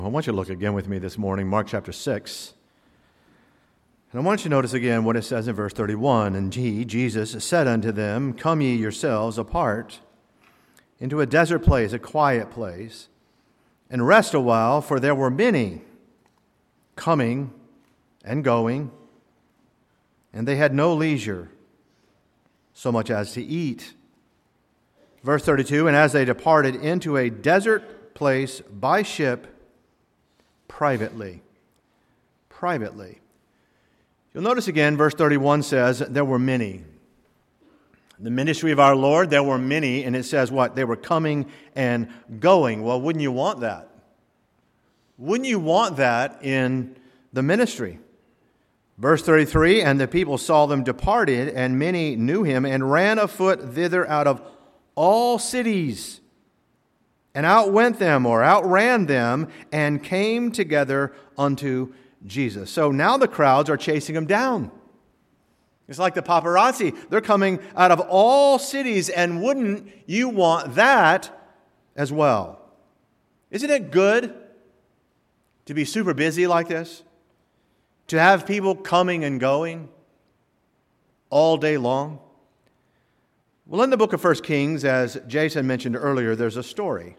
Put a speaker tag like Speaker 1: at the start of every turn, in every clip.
Speaker 1: I want you to look again with me this morning, Mark chapter 6. And I want you to notice again what it says in verse 31. And Jesus, said unto them, Come ye yourselves apart into a desert place, a quiet place, and rest a while, for there were many coming and going, and they had no leisure so much as to eat. Verse 32, and as they departed into a desert place by ship, privately. You'll notice again, verse 31 says, there were many. The ministry of our Lord, there were many, and it says what? They were coming and going. Well, wouldn't you want that? Wouldn't you want that in the ministry? Verse 33, and the people saw them departed, and many knew him, and ran afoot thither out of all cities, and outwent them, or outran them, and came together unto Jesus. So now the crowds are chasing him down. It's like the paparazzi. They're coming out of all cities, and wouldn't you want that as well? Isn't it good to be super busy like this? To have people coming and going all day long? Well, in the book of 1 Kings, as Jason mentioned earlier, there's a story.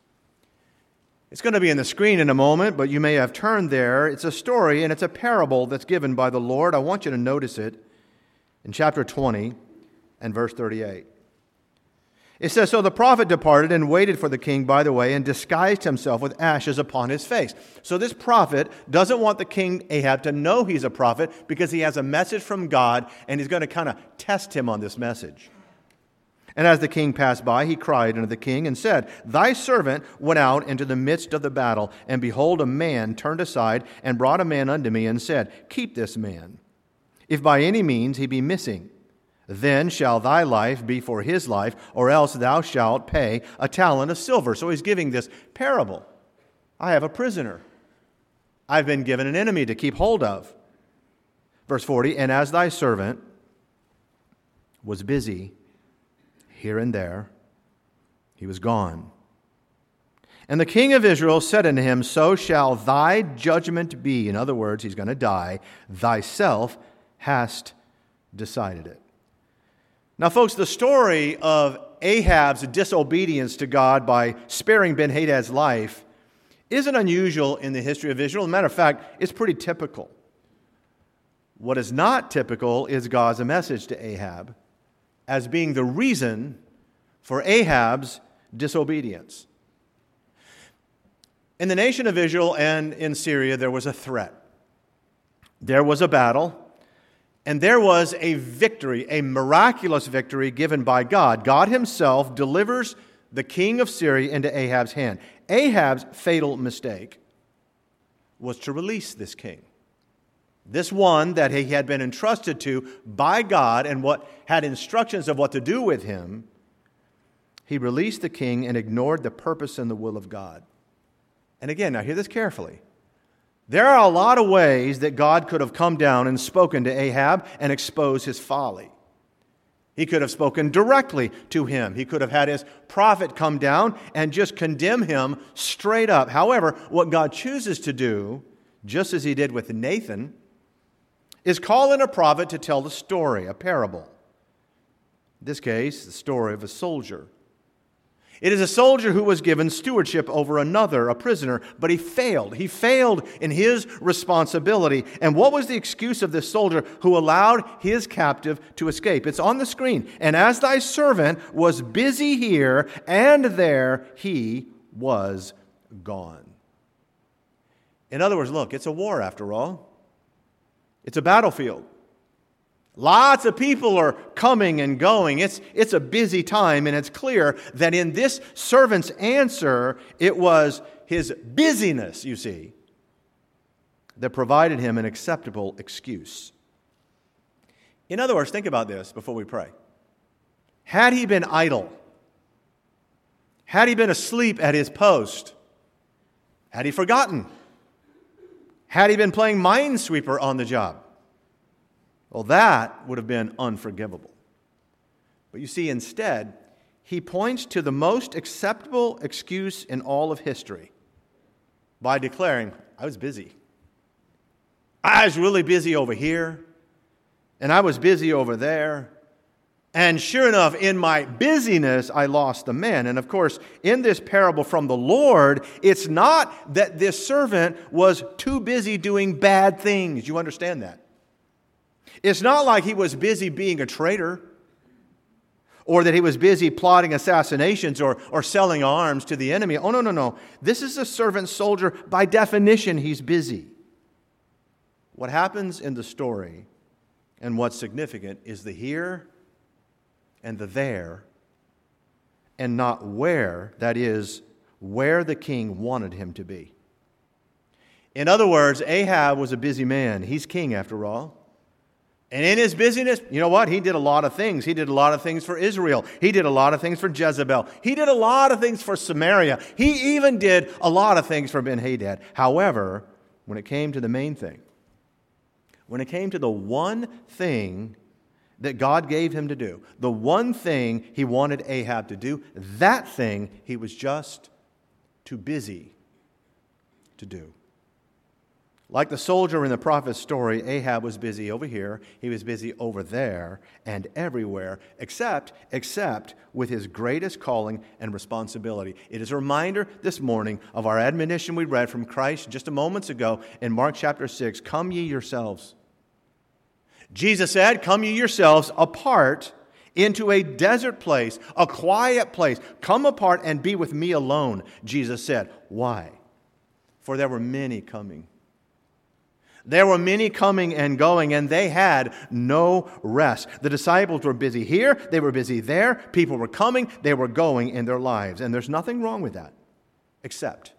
Speaker 1: It's going to be in the screen in a moment, but you may have turned there. It's a story, and it's a parable that's given by the Lord. I want you to notice it in chapter 20 and verse 38. It says, So the prophet departed and waited for the king by the way and disguised himself with ashes upon his face. So this prophet doesn't want the king Ahab to know he's a prophet because he has a message from God, and he's going to kind of test him on this message. And as the king passed by, he cried unto the king and said, Thy servant went out into the midst of the battle, and behold, a man turned aside and brought a man unto me and said, Keep this man. If by any means he be missing, then shall thy life be for his life, or else thou shalt pay a talent of silver. So he's giving this parable. I have a prisoner. I've been given an enemy to keep hold of. Verse 40, And as thy servant was busy here and there, he was gone. And the king of Israel said unto him, So shall thy judgment be. In other words, he's going to die. Thyself hast decided it. Now, folks, the story of Ahab's disobedience to God by sparing Ben-Hadad's life isn't unusual in the history of Israel. As a matter of fact, it's pretty typical. What is not typical is God's message to Ahab as being the reason for Ahab's disobedience. In the nation of Israel and in Syria, there was a threat. There was a battle, and there was a victory, a miraculous victory given by God. God himself delivers the king of Syria into Ahab's hand. Ahab's fatal mistake was to release this king. This one that he had been entrusted to by God and what had instructions of what to do with him, he released the king and ignored the purpose and the will of God. And again, now hear this carefully. There are a lot of ways that God could have come down and spoken to Ahab and exposed his folly. He could have spoken directly to him. He could have had his prophet come down and just condemn him straight up. However, what God chooses to do, just as he did with Nathan, is call in a prophet to tell the story, a parable. In this case, the story of a soldier. It is a soldier who was given stewardship over another, a prisoner, but he failed. He failed in his responsibility. And what was the excuse of this soldier who allowed his captive to escape? It's on the screen. And as thy servant was busy here and there, he was gone. In other words, look, it's a war after all. It's a battlefield. Lots of people are coming and going. It's a busy time, and it's clear that in this servant's answer, it was his busyness, you see, that provided him an acceptable excuse. In other words, think about this before we pray. Had he been idle, had he been asleep at his post, had he forgotten, had he been playing minesweeper on the job, well, that would have been unforgivable. But you see, instead, he points to the most acceptable excuse in all of history. by declaring, I was busy. I was really busy over here, and I was busy over there. And sure enough, in my busyness, I lost the men. And of course, in this parable from the Lord, it's not that this servant was too busy doing bad things. You understand that? It's not like he was busy being a traitor, or that he was busy plotting assassinations or selling arms to the enemy. Oh, no. This is a servant soldier. By definition, he's busy. What happens in the story and what's significant is the here and the there, and not where, that is, where the king wanted him to be. In other words, Ahab was a busy man. He's king, after all. And in his busyness, you know what? He did a lot of things. He did a lot of things for Israel. He did a lot of things for Jezebel. He did a lot of things for Samaria. He even did a lot of things for Ben-Hadad. However, when it came to the main thing, when it came to the one thing that God gave him to do, the one thing he wanted Ahab to do, that thing he was just too busy to do. Like the soldier in the prophet's story, Ahab was busy over here, he was busy over there, and everywhere, except with his greatest calling and responsibility. It is a reminder this morning of our admonition we read from Christ just a moments ago in Mark chapter 6, come ye yourselves. Jesus said, come ye yourselves apart into a desert place, a quiet place. Come apart and be with me alone, Jesus said. Why? For there were many coming. There were many coming and going, and they had no rest. The disciples were busy here, they were busy there, people were coming, they were going in their lives. And there's nothing wrong with that, except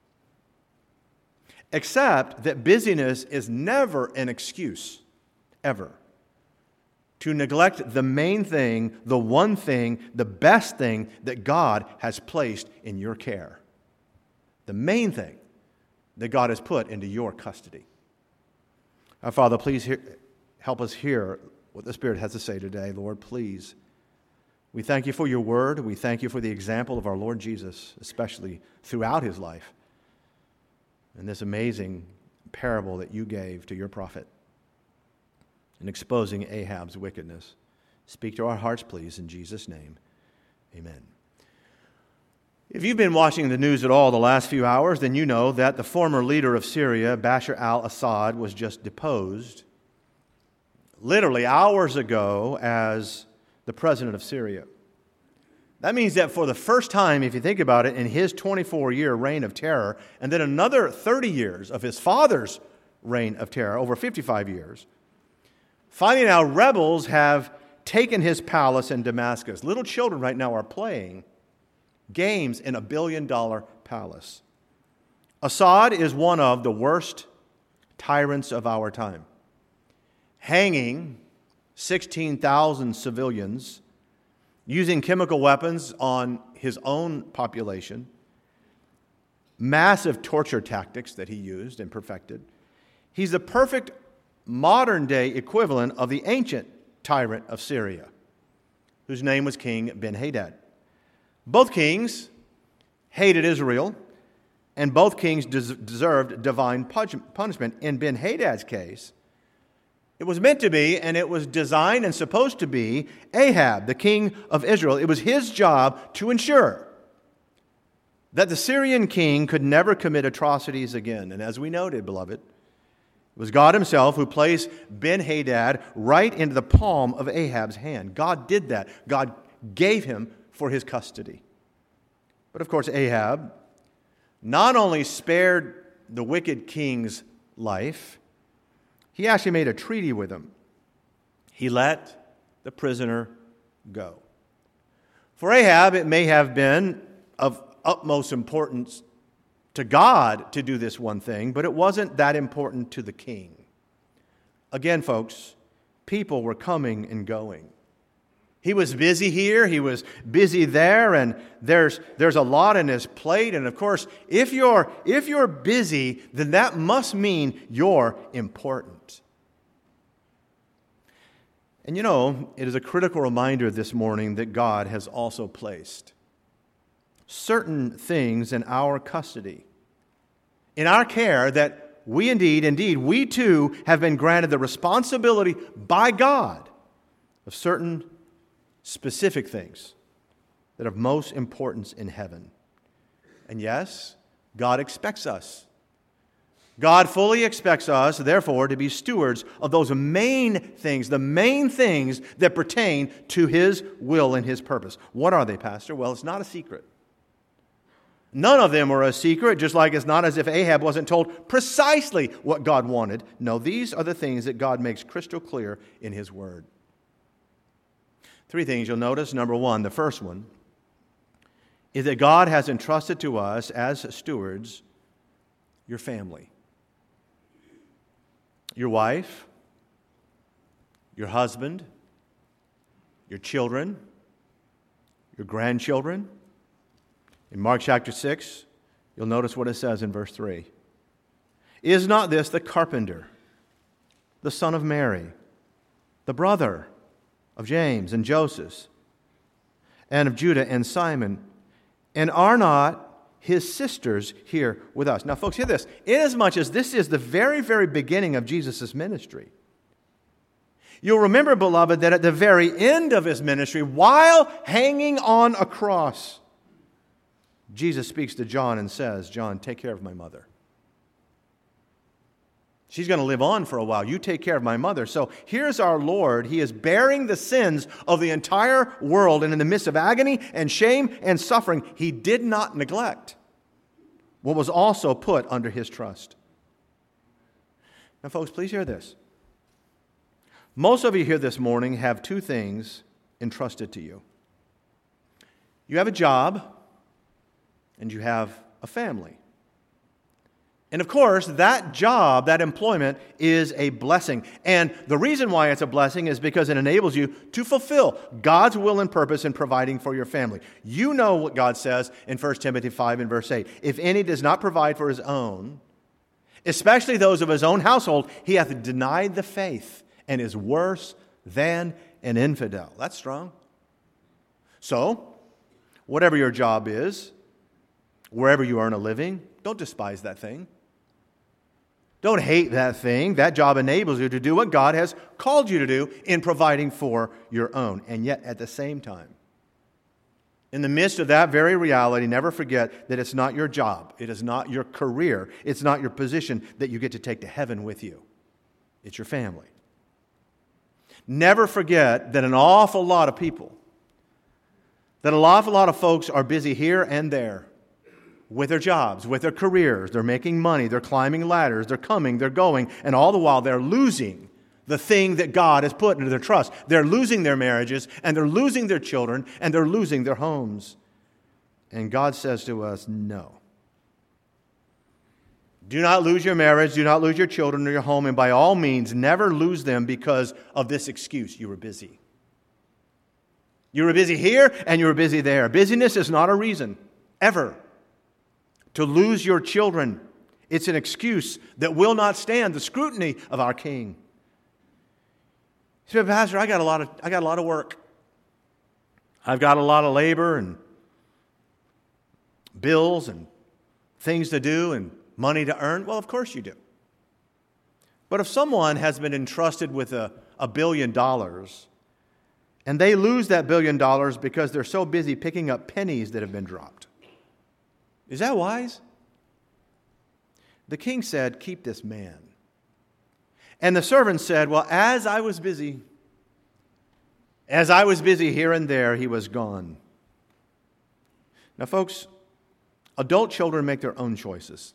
Speaker 1: that busyness is never an excuse, ever, to neglect the main thing, the one thing, the best thing that God has placed in your care. The main thing that God has put into your custody. Our Father, please help us hear what the Spirit has to say today. Lord, please. We thank you for your word. We thank you for the example of our Lord Jesus, especially throughout his life, and this amazing parable that you gave to your prophet in exposing Ahab's wickedness. Speak to our hearts, please, in Jesus' name. Amen. If you've been watching the news at all the last few hours, then you know that the former leader of Syria, Bashar al-Assad, was just deposed literally hours ago as the president of Syria. That means that for the first time, if you think about it, in his 24-year reign of terror, and then another 30 years of his father's reign of terror, over 55 years, finally now rebels have taken his palace in Damascus. Little children right now are playing games in a billion-dollar palace. Assad is one of the worst tyrants of our time, hanging 16,000 civilians, using chemical weapons on his own population, massive torture tactics that he used and perfected. He's the perfect modern-day equivalent of the ancient tyrant of Syria, whose name was King Ben-Hadad. Both kings hated Israel, and both kings deserved divine punishment. In Ben-Hadad's case, it was meant to be, and it was designed and supposed to be, Ahab, the king of Israel. It was his job to ensure that the Syrian king could never commit atrocities again. And as we noted, beloved, it was God himself who placed Ben-Hadad right into the palm of Ahab's hand. God did that. God gave him for his custody. But of course, Ahab not only spared the wicked king's life, he actually made a treaty with him. He let the prisoner go. For Ahab, it may have been of utmost importance to God to do this one thing, but it wasn't that important to the king. Again, folks, people were coming and going. He was busy here, he was busy there, and there's a lot in his plate. And of course, if you're busy, then that must mean you're important. And you know, it is a critical reminder this morning that God has also placed certain things in our custody, in our care that we indeed, we too have been granted the responsibility by God of certain specific things that are of most importance in heaven. And yes, God expects us. God fully expects us, therefore, to be stewards of those main things, the main things that pertain to His will and His purpose. What are they, Pastor? Well, it's not a secret. None of them are a secret, just like it's not as if Ahab wasn't told precisely what God wanted. No, these are the things that God makes crystal clear in His Word. Three things you'll notice. Number one, the first one, is that God has entrusted to us as stewards your family. Your wife, your husband, your children, your grandchildren. In Mark chapter 6, you'll notice what it says in verse 3. Is not this the carpenter, the son of Mary, the brother of James and Joseph, and of Judah and Simon? And are not his sisters here with us? Now, folks, hear this. Inasmuch as this is the very, very beginning of Jesus' ministry, you'll remember, beloved, that at the very end of His ministry, while hanging on a cross, Jesus speaks to John and says, John, take care of my mother. She's going to live on for a while. You take care of my mother. So here's our Lord. He is bearing the sins of the entire world, and in the midst of agony and shame and suffering, He did not neglect what was also put under His trust. Now, folks, please hear this. Most of you here this morning have two things entrusted to you. You have a job, and you have a family. And of course, that job, that employment, is a blessing. And the reason why it's a blessing is because it enables you to fulfill God's will and purpose in providing for your family. You know what God says in 1 Timothy 5 and verse 8. If any does not provide for his own, especially those of his own household, he hath denied the faith and is worse than an infidel. That's strong. So, whatever your job is, wherever you earn a living, don't despise that thing. Don't hate that thing. That job enables you to do what God has called you to do in providing for your own. And yet, at the same time, in the midst of that very reality, never forget that it's not your job. It is not your career. It's not your position that you get to take to heaven with you. It's your family. Never forget that an awful lot of people, that an awful lot of folks are busy here and there with their jobs, with their careers. They're making money, they're climbing ladders, they're coming, they're going, and all the while they're losing the thing that God has put into their trust. They're losing their marriages, and they're losing their children, and they're losing their homes. And God says to us, no. Do not lose your marriage, do not lose your children or your home, and by all means, never lose them because of this excuse: you were busy. You were busy here, and you were busy there. Busyness is not a reason, ever, to lose your children. It's an excuse that will not stand the scrutiny of our King. You say, Pastor, I got a lot of work. I've got a lot of labor and bills and things to do and money to earn. Well, of course you do. But if someone has been entrusted with $1 billion and they lose that $1 billion because they're so busy picking up pennies that have been dropped, is that wise? The king said, keep this man. And the servant said, well, as I was busy here and there, he was gone. Now, folks, adult children make their own choices.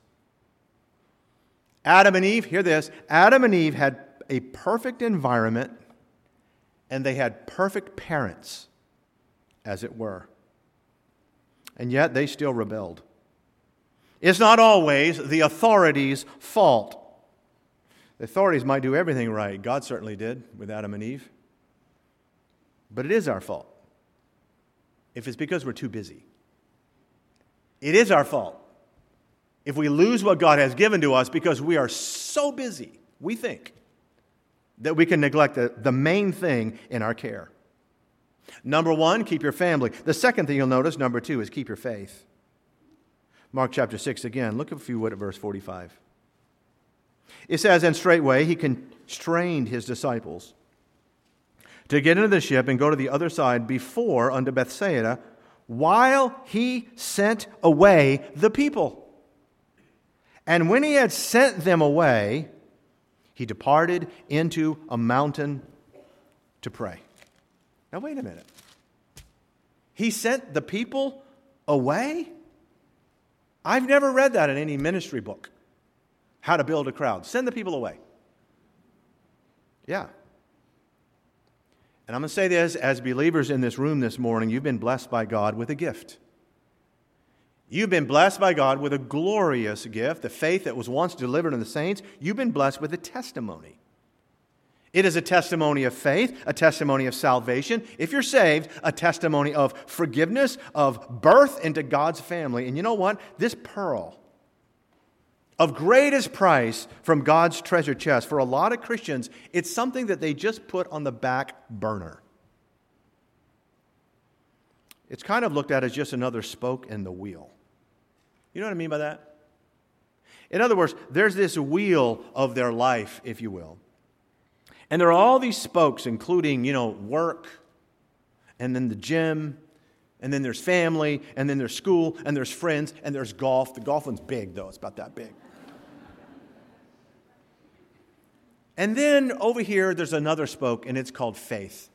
Speaker 1: Adam and Eve, hear this, Adam and Eve had a perfect environment, and they had perfect parents, as it were. And yet they still rebelled. It's not always the authorities' fault. The authorities might do everything right. God certainly did with Adam and Eve. But it is our fault if it's because we're too busy. It is our fault if we lose what God has given to us because we are so busy, we think, that we can neglect the main thing in our care. Number one, keep your family. The second thing you'll notice, number two, is keep your faith. Mark chapter 6 again. Look, if you would, at verse 45. It says, "And straightway he constrained his disciples to get into the ship and go to the other side before unto Bethsaida, while he sent away the people. And when he had sent them away, he departed into a mountain to pray." Now, wait a minute. He sent the people away? I've never read that in any ministry book. How to build a crowd. Send the people away. Yeah. And I'm going to say this, as believers in this room this morning, you've been blessed by God with a gift. You've been blessed by God with a glorious gift, the faith that was once delivered to the saints. You've been blessed with a testimony. It is a testimony of faith, a testimony of salvation. If you're saved, a testimony of forgiveness, of birth into God's family. And you know what? This pearl of greatest price from God's treasure chest, for a lot of Christians, it's something that they just put on the back burner. It's kind of looked at as just another spoke in the wheel. You know what I mean by that? In other words, there's this wheel of their life, if you will. And there are all these spokes, including, work, and then the gym, and then there's family, and then there's school, and there's friends, and there's golf. The golf one's big, though. It's about that big. And then over here, there's another spoke, and it's called faith,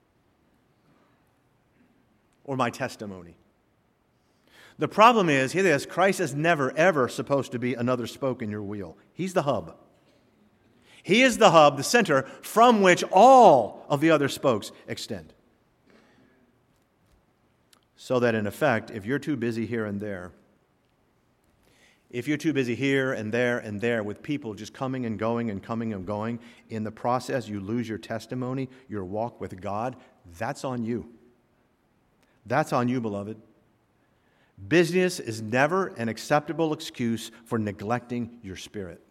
Speaker 1: or my testimony. The problem is, hear this, Christ is never, ever supposed to be another spoke in your wheel. He's the hub. He is the hub, the center, from which all of the other spokes extend. So that in effect, if you're too busy here and there, if you're too busy here and there with people just coming and going and coming and going, in the process you lose your testimony, your walk with God, that's on you. That's on you, beloved. Business is never an acceptable excuse for neglecting your spirit.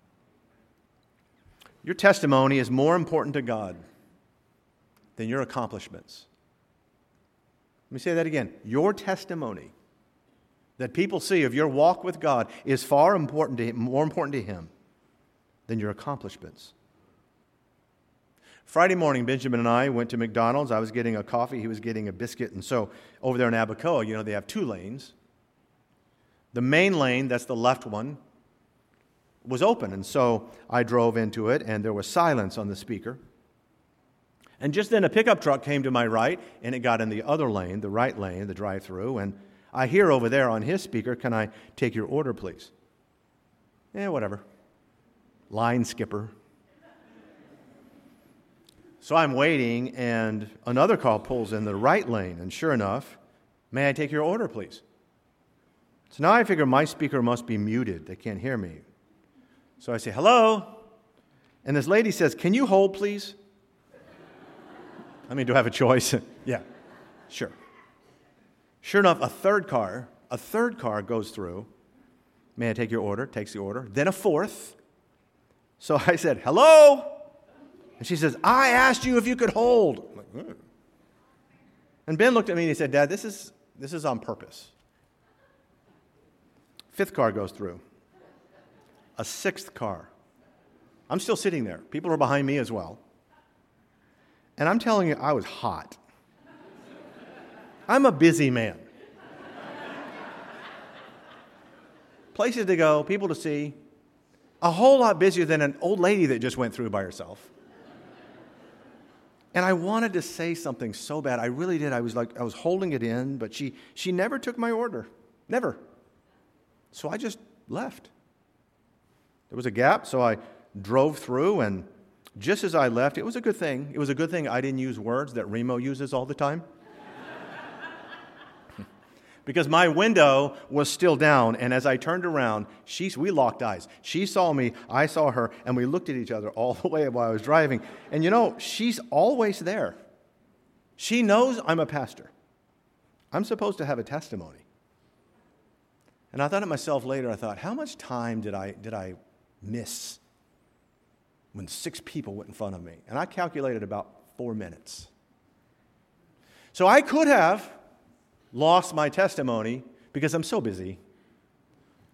Speaker 1: Your testimony is more important to God than your accomplishments. Let me say that again. Your testimony that people see of your walk with God is more important to Him than your accomplishments. Friday morning, Benjamin and I went to McDonald's. I was getting a coffee. He was getting a biscuit. And so over there in Abacoa, they have two lanes. The main lane, that's the left one, was open, and so I drove into it, and there was silence on the speaker. And just then a pickup truck came to my right, and it got in the other lane, the right lane, the drive-through, and I hear over there on his speaker, "Can I take your order, please?" Whatever. Line skipper. So I'm waiting, and another car pulls in the right lane, and sure enough, "May I take your order, please?" So now I figure my speaker must be muted. They can't hear me. So I say, "Hello?" And this lady says, "Can you hold, please?" Do I have a choice? Yeah, sure. Sure enough, a third car goes through. "May I take your order?" Takes the order. Then a fourth. So I said, "Hello?" And she says, "I asked you if you could hold." I'm like, And Ben looked at me and he said, "Dad, this is on purpose." Fifth car goes through. A sixth car. I'm still sitting there. People are behind me as well. And I'm telling you, I was hot. I'm a busy man. Places to go, people to see. A whole lot busier than an old lady that just went through by herself. And I wanted to say something so bad. I really did. I was holding it in, but she never took my order. Never. So I just left. There was a gap, so I drove through, and just as I left, it was a good thing. It was a good thing I didn't use words that Remo uses all the time. Because my window was still down, and as I turned around, we locked eyes. She saw me, I saw her, and we looked at each other all the way while I was driving. And she's always there. She knows I'm a pastor. I'm supposed to have a testimony. And I thought to myself later, how much time did I miss when 6 people went in front of me? And I calculated about 4 minutes. So I could have lost my testimony because I'm so busy.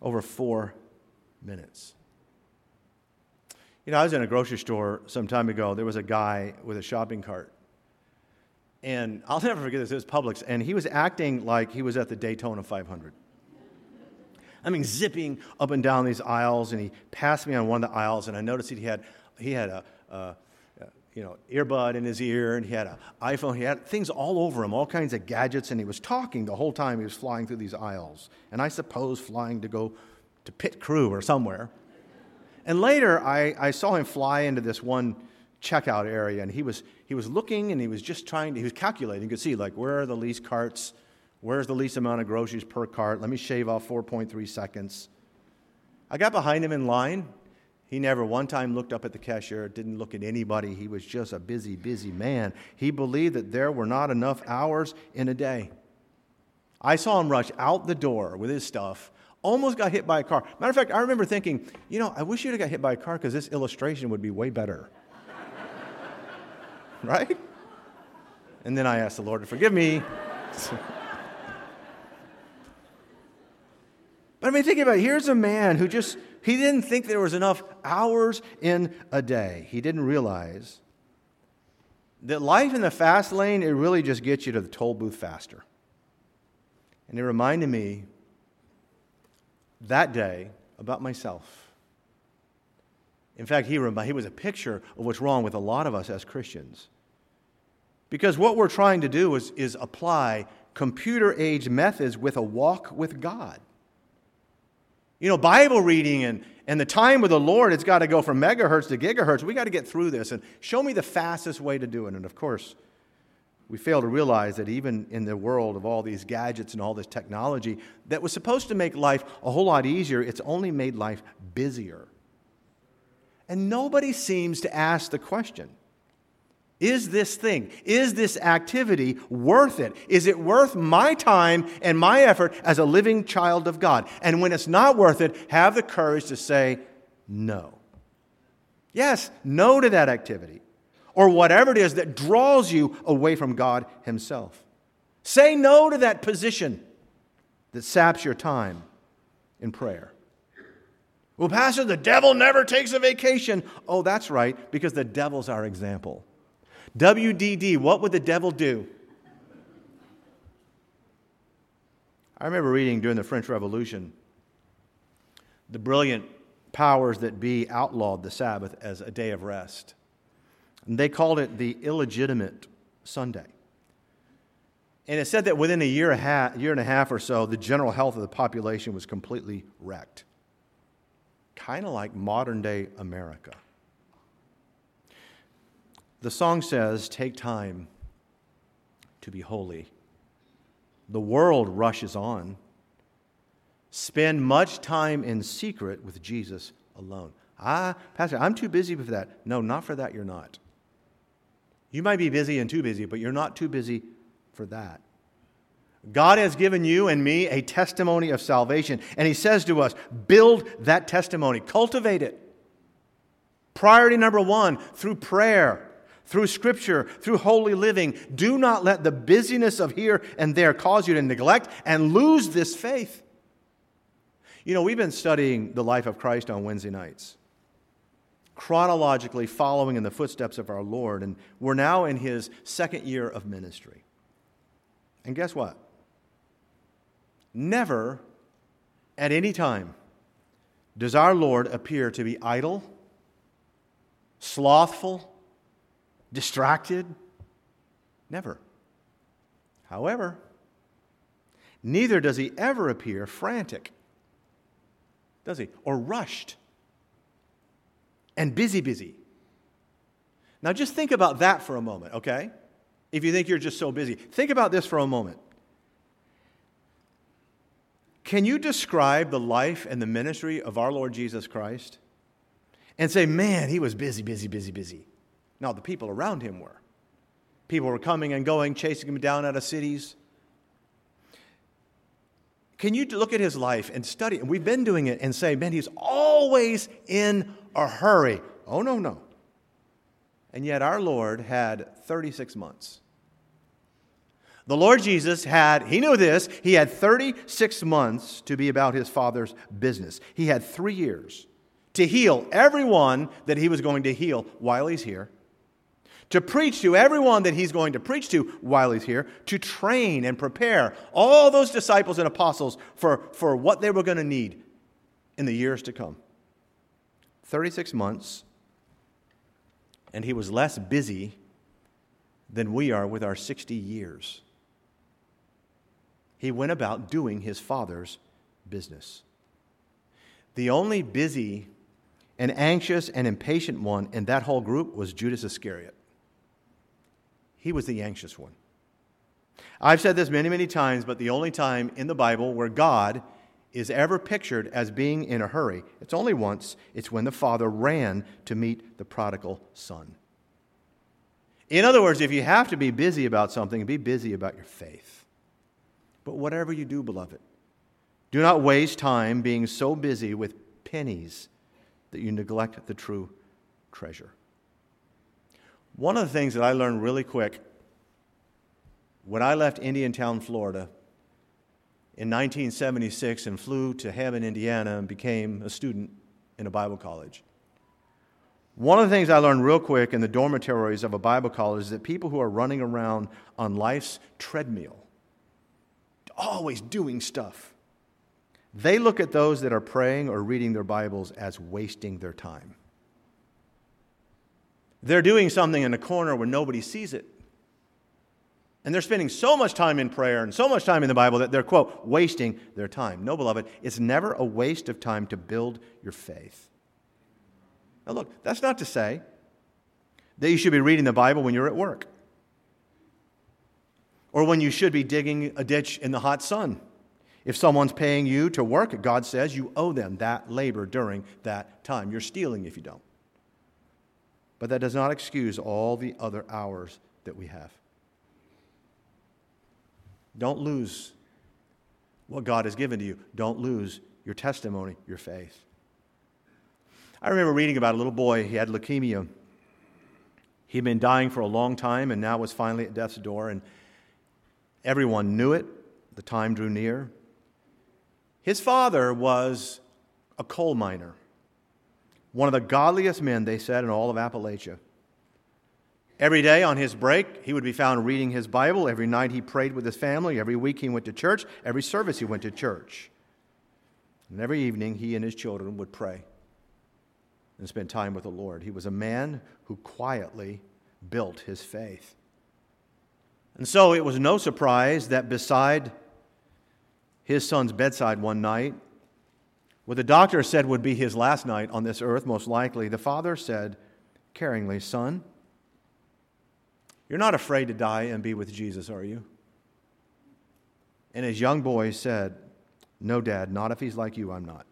Speaker 1: over 4 minutes. You know, I was in a grocery store some time ago. There was a guy with a shopping cart. And I'll never forget this. It was Publix. And he was acting like he was at the Daytona 500. I mean, zipping up and down these aisles. And he passed me on one of the aisles. And I noticed that he had a earbud in his ear. And he had an iPhone. He had things all over him, all kinds of gadgets. And he was talking the whole time he was flying through these aisles. And I suppose flying to go to Pit Crew or somewhere. And later, I saw him fly into this one checkout area, and he was looking, and he was just he was calculating. You could see, like, where are the least carts? Where's the least amount of groceries per cart? Let me shave off 4.3 seconds. I got behind him in line. He never one time looked up at the cashier, didn't look at anybody. He was just a busy, busy man. He believed that there were not enough hours in a day. I saw him rush out the door with his stuff, almost got hit by a car. Matter of fact, I remember thinking, I wish you'd have got hit by a car because this illustration would be way better. Right? And then I asked the Lord to forgive me. But I mean, think about it. Here's a man who he didn't think there was enough hours in a day. He didn't realize that life in the fast lane, it really just gets you to the toll booth faster. And it reminded me that day about myself. In fact, he was a picture of what's wrong with a lot of us as Christians. Because what we're trying to do is apply computer-age methods with a walk with God. Bible reading and the time with the Lord, it's got to go from megahertz to gigahertz. We got to get through this and show me the fastest way to do it. And of course, we fail to realize that even in the world of all these gadgets and all this technology that was supposed to make life a whole lot easier, it's only made life busier. And nobody seems to ask the question, is this activity worth it? Is it worth my time and my effort as a living child of God? And when it's not worth it, have the courage to say no. Yes, no to that activity. Or whatever it is that draws you away from God Himself. Say no to that position that saps your time in prayer. Well, Pastor, the devil never takes a vacation. Oh, that's right, because the devil's our example. WDD, what would the devil do? I remember reading during the French Revolution, the brilliant powers that be outlawed the Sabbath as a day of rest. And they called it the illegitimate Sunday. And it said that within a year and a half or so, the general health of the population was completely wrecked. Kind of like modern-day America. The song says, take time to be holy. The world rushes on. Spend much time in secret with Jesus alone. Pastor, I'm too busy for that. No, not for that, you're not. You might be busy and too busy, but you're not too busy for that. God has given you and me a testimony of salvation, and He says to us, build that testimony, cultivate it. Priority number one, through prayer, through Scripture, through holy living. Do not let the busyness of here and there cause you to neglect and lose this faith. We've been studying the life of Christ on Wednesday nights, chronologically following in the footsteps of our Lord, and we're now in His second year of ministry. And guess what? Never, at any time, does our Lord appear to be idle, slothful, distracted. Never. However, neither does He ever appear frantic, does He? Or rushed and busy. Now just think about that for a moment, okay? If you think you're just so busy. Think about this for a moment. Can you describe the life and the ministry of our Lord Jesus Christ and say, man, He was busy? No, the people around Him were. People were coming and going, chasing Him down out of cities. Can you look at His life and study, and we've been doing it, and say, man, He's always in a hurry. Oh, no. And yet our Lord had 36 months. The Lord Jesus he knew this, he had 36 months to be about his Father's business. He had 3 years to heal everyone that he was going to heal while he's here, to preach to everyone that he's going to preach to while he's here, to train and prepare all those disciples and apostles for what they were going to need in the years to come. 36 months, and he was less busy than we are with our 60 years. He went about doing his Father's business. The only busy and anxious and impatient one in that whole group was Judas Iscariot. He was the anxious one. I've said this many, many times, but the only time in the Bible where God is ever pictured as being in a hurry, it's only once. It's when the Father ran to meet the prodigal son. In other words, if you have to be busy about something, be busy about your faith. But whatever you do, beloved, do not waste time being so busy with pennies that you neglect the true treasure. One of the things that I learned really quick when I left Indiantown, Florida in 1976 and flew to Hammond, Indiana and became a student in a Bible college. One of the things I learned real quick in the dormitories of a Bible college is that people who are running around on life's treadmill, always doing stuff, they look at those that are praying or reading their Bibles as wasting their time. They're doing something in a corner where nobody sees it. And they're spending so much time in prayer and so much time in the Bible that they're, quote, wasting their time. No, beloved, it's never a waste of time to build your faith. Now look, that's not to say that you should be reading the Bible when you're at work, or when you should be digging a ditch in the hot sun. If someone's paying you to work, God says you owe them that labor during that time. You're stealing if you don't. But that does not excuse all the other hours that we have. Don't lose what God has given to you. Don't lose your testimony, your faith. I remember reading about a little boy. He had leukemia. He'd been dying for a long time and now was finally at death's door. And everyone knew it. The time drew near. His father was a coal miner. One of the godliest men, they said, in all of Appalachia. Every day on his break, he would be found reading his Bible. Every night he prayed with his family. Every week he went to church. Every service he went to church. And every evening he and his children would pray and spend time with the Lord. He was a man who quietly built his faith. And so it was no surprise that beside his son's bedside one night, what the doctor said would be his last night on this earth, most likely, the father said caringly, "Son, you're not afraid to die and be with Jesus, are you?" And his young boy said, "No, Dad, not if he's like you, I'm not."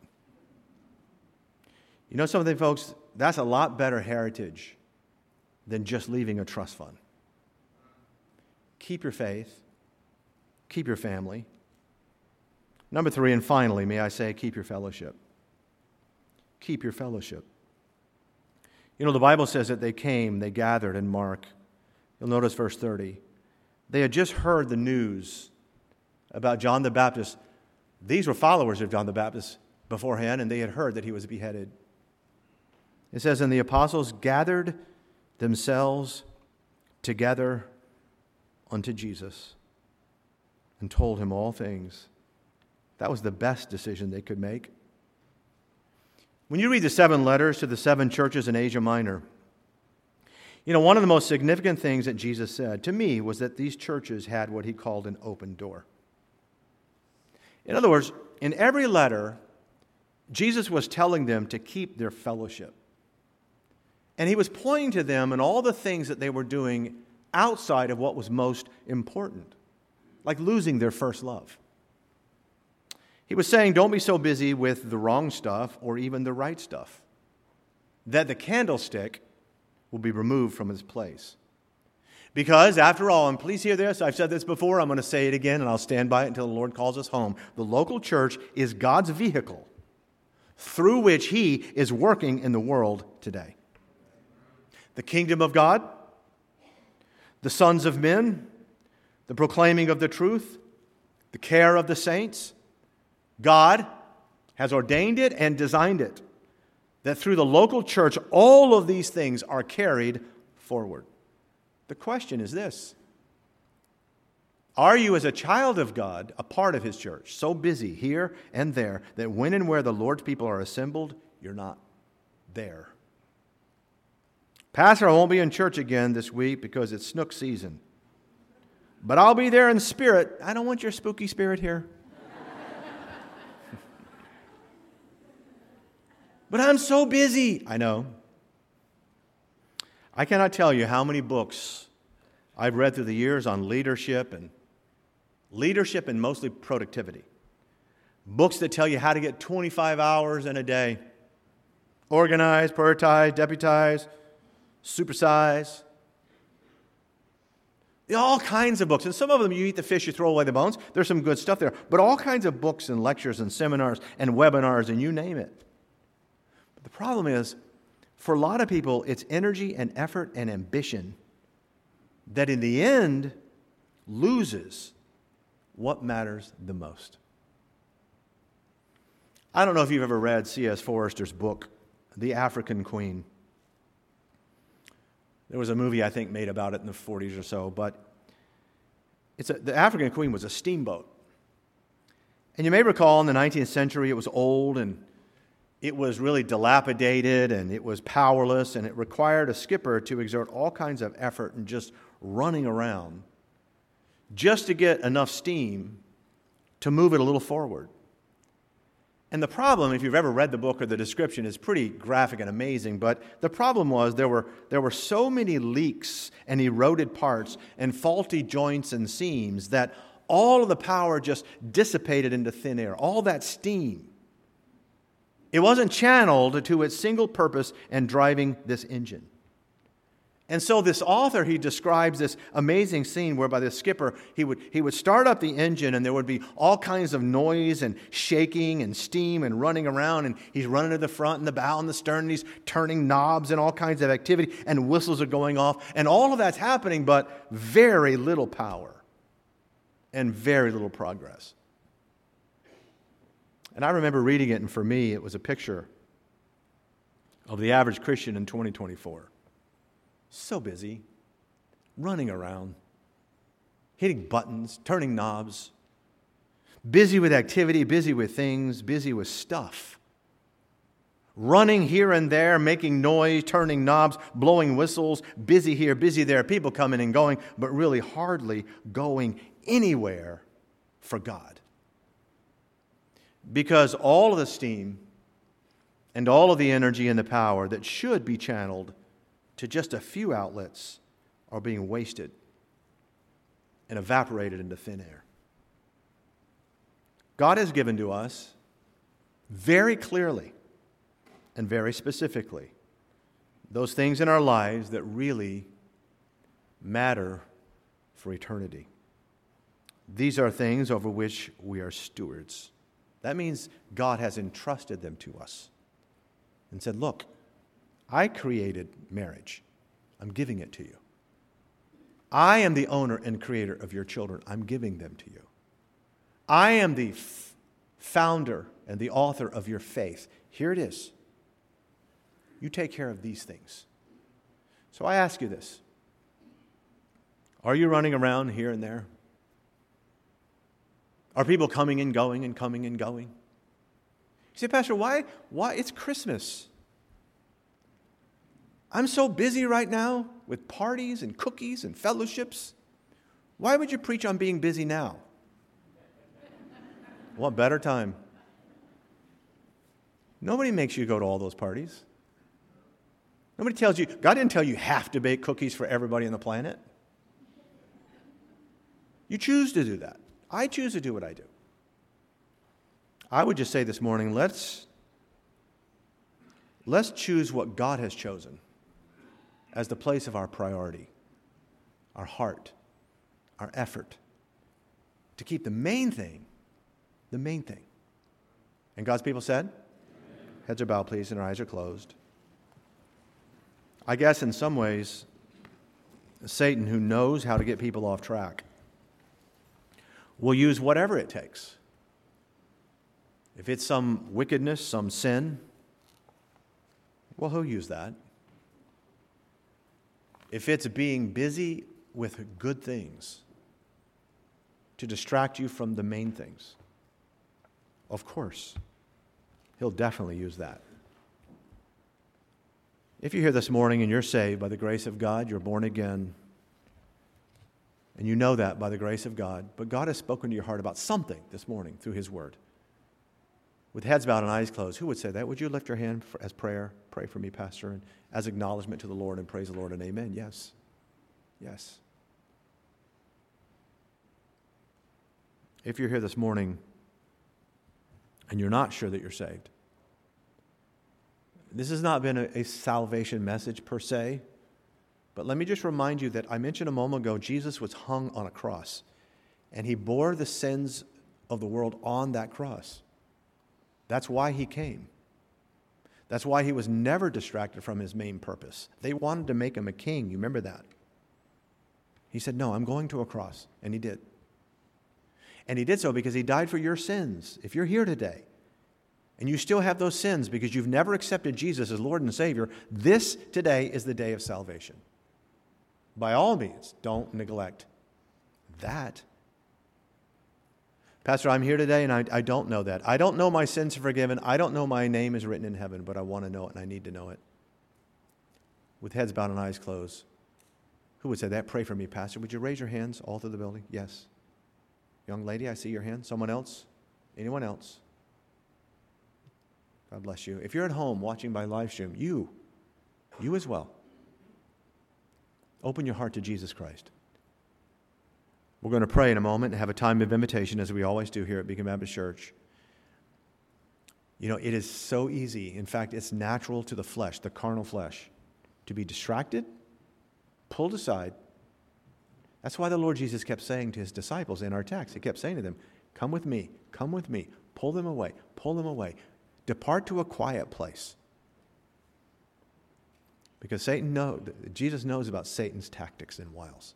Speaker 1: You know something, folks? That's a lot better heritage than just leaving a trust fund. Keep your faith. Keep your family. Number 3, and finally, may I say, keep your fellowship. Keep your fellowship. You know, the Bible says that they came, they gathered in Mark. You'll notice verse 30. They had just heard the news about John the Baptist. These were followers of John the Baptist beforehand, and they had heard that he was beheaded. It says, and the apostles gathered themselves together unto Jesus and told him all things. That was the best decision they could make. When you read the 7 letters to the 7 churches in Asia Minor, you know, one of the most significant things that Jesus said to me was that these churches had what he called an open door. In other words, in every letter, Jesus was telling them to keep their fellowship. And he was pointing to them and all the things that they were doing outside of what was most important, like losing their first love. He was saying, don't be so busy with the wrong stuff or even the right stuff, that the candlestick will be removed from its place. Because, after all, and please hear this, I've said this before, I'm going to say it again, and I'll stand by it until the Lord calls us home. The local church is God's vehicle through which he is working in the world today. The kingdom of God, the sons of men the proclaiming of the truth, the care of the saints. God has ordained it and designed it, that through the local church, all of these things are carried forward. The question is this: are you, as a child of God, a part of His church, so busy here and there that when and where the Lord's people are assembled, you're not there? Pastor, I won't be in church again this week because it's snook season. But I'll be there in spirit. I don't want your spooky spirit here. But I'm so busy. I know. I cannot tell you how many books I've read through the years on leadership and mostly productivity. Books that tell you how to get 25 hours in a day. Organize, prioritize, deputize, supersize. All kinds of books. And some of them, you eat the fish, you throw away the bones. There's some good stuff there. But all kinds of books and lectures and seminars and webinars and you name it. But the problem is, for a lot of people, it's energy and effort and ambition that in the end loses what matters the most. I don't know if you've ever read C.S. Forrester's book, The African Queen. There was a movie, I think, made about it in the 40s or so, but the African Queen was a steamboat. And you may recall in the 19th century it was old and it was really dilapidated and it was powerless and it required a skipper to exert all kinds of effort and just running around just to get enough steam to move it a little forward. And the problem, if you've ever read the book or the description, is pretty graphic and amazing, but the problem was there were so many leaks and eroded parts and faulty joints and seams that all of the power just dissipated into thin air, all that steam. It wasn't channeled to its single purpose in driving this engine. And so this author, he describes this amazing scene whereby the skipper, he would start up the engine and there would be all kinds of noise and shaking and steam and running around, and he's running to the front and the bow and the stern and he's turning knobs and all kinds of activity and whistles are going off and all of that's happening, but very little power and very little progress. And I remember reading it, and for me it was a picture of the average Christian in 2024. So busy, running around, hitting buttons, turning knobs, busy with activity, busy with things, busy with stuff. Running here and there, making noise, turning knobs, blowing whistles, busy here, busy there, people coming and going, but really hardly going anywhere for God. Because all of the steam and all of the energy and the power that should be channeled to just a few outlets are being wasted and evaporated into thin air. God has given to us very clearly and very specifically those things in our lives that really matter for eternity. These are things over which we are stewards. That means God has entrusted them to us and said, look, I created marriage. I'm giving it to you. I am the owner and creator of your children. I'm giving them to you. I am the founder and the author of your faith. Here it is. You take care of these things. So I ask you this. Are you running around here and there? Are people coming and going and coming and going? You say, Pastor, why? It's Christmas. I'm so busy right now with parties and cookies and fellowships. Why would you preach on being busy now? What better time? Nobody makes you go to all those parties. Nobody tells you, God didn't tell you have to bake cookies for everybody on the planet. You choose to do that. I choose to do what I do. I would just say this morning, let's choose what God has chosen as the place of our priority, our heart, our effort, to keep the main thing. And God's people said? Amen. Heads are bowed, please, and our eyes are closed. I guess in some ways, Satan, who knows how to get people off track, will use whatever it takes. If it's some wickedness, some sin, well, he'll use that. If it's being busy with good things to distract you from the main things, of course, he'll definitely use that. If you're here this morning and you're saved by the grace of God, you're born again, and you know that by the grace of God, but God has spoken to your heart about something this morning through his word. With heads bowed and eyes closed, who would say that? Would you lift your hand as prayer? Pray for me, Pastor, and as acknowledgement to the Lord, and praise the Lord, and amen. Yes. Yes. If you're here this morning and you're not sure that you're saved, this has not been a salvation message per se, but let me just remind you that I mentioned a moment ago, Jesus was hung on a cross, and he bore the sins of the world on that cross. That's why he came. That's why he was never distracted from his main purpose. They wanted to make him a king. You remember that? He said, no, I'm going to a cross. And he did. And he did so because he died for your sins. If you're here today and you still have those sins because you've never accepted Jesus as Lord and Savior, this today is the day of salvation. By all means, don't neglect that. Pastor, I'm here today and I don't know that. I don't know my sins are forgiven. I don't know my name is written in heaven, but I want to know it and I need to know it. With heads bowed and eyes closed, who would say that? Pray for me, Pastor. Would you raise your hands all through the building? Yes. Young lady, I see your hand. Someone else? Anyone else? God bless you. If you're at home watching by live stream, you as well, open your heart to Jesus Christ. We're going to pray in a moment and have a time of invitation, as we always do here at Beacon Baptist Church. You know, it is so easy. In fact, it's natural to the flesh, the carnal flesh, to be distracted, pulled aside. That's why the Lord Jesus kept saying to his disciples in our text, he kept saying to them, come with me, pull them away, depart to a quiet place. Because Jesus knows about Satan's tactics and wiles.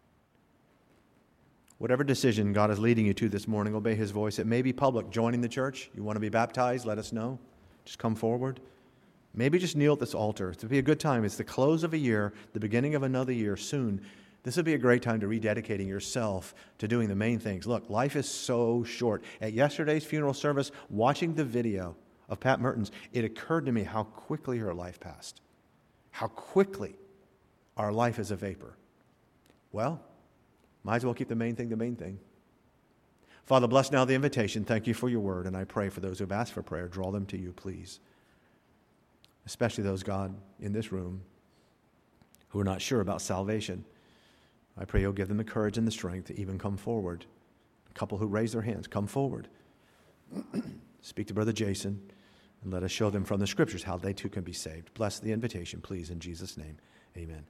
Speaker 1: Whatever decision God is leading you to this morning, obey his voice. It may be public, joining the church. You want to be baptized, let us know. Just come forward. Maybe just kneel at this altar. It'll be a good time. It's the close of a year, the beginning of another year soon. This would be a great time to rededicating yourself to doing the main things. Look, life is so short. At yesterday's funeral service, watching the video of Pat Mertens, it occurred to me how quickly her life passed. How quickly our life is a vapor. Well, might as well keep the main thing. Father, bless now the invitation. Thank you for your word, and I pray for those who have asked for prayer, draw them to you, please. Especially those, God, in this room who are not sure about salvation. I pray you'll give them the courage and the strength to even come forward. A couple who raise their hands, come forward. Speak to Brother Jason, and let us show them from the Scriptures how they too can be saved. Bless the invitation, please, in Jesus' name. Amen.